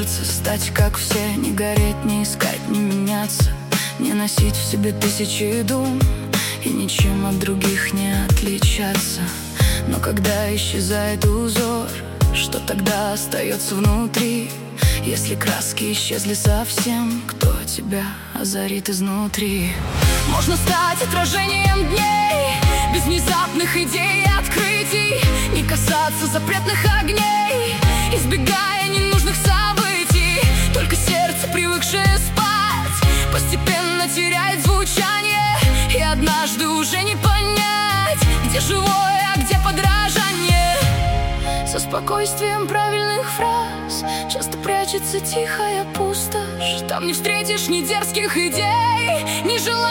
кажется, стать как все, не гореть, не искать, не меняться, не носить в себе тысячи дум и ничем от других не отличаться. Но когда исчезает узор, что тогда остается внутри? Если краски исчезли совсем, кто тебя озарит изнутри? Можно стать отражением дней, без внезапных идей и открытий, не касаться запретных огней, избегая ненужных событий. Только сердце, привыкшее спать, постепенно теряет звучание, и однажды уже не понять, где живое, а где подражание. За спокойствием правильных фраз часто прячется тихая пустошь. Там не встретишь ни дерзких идей, ни желаний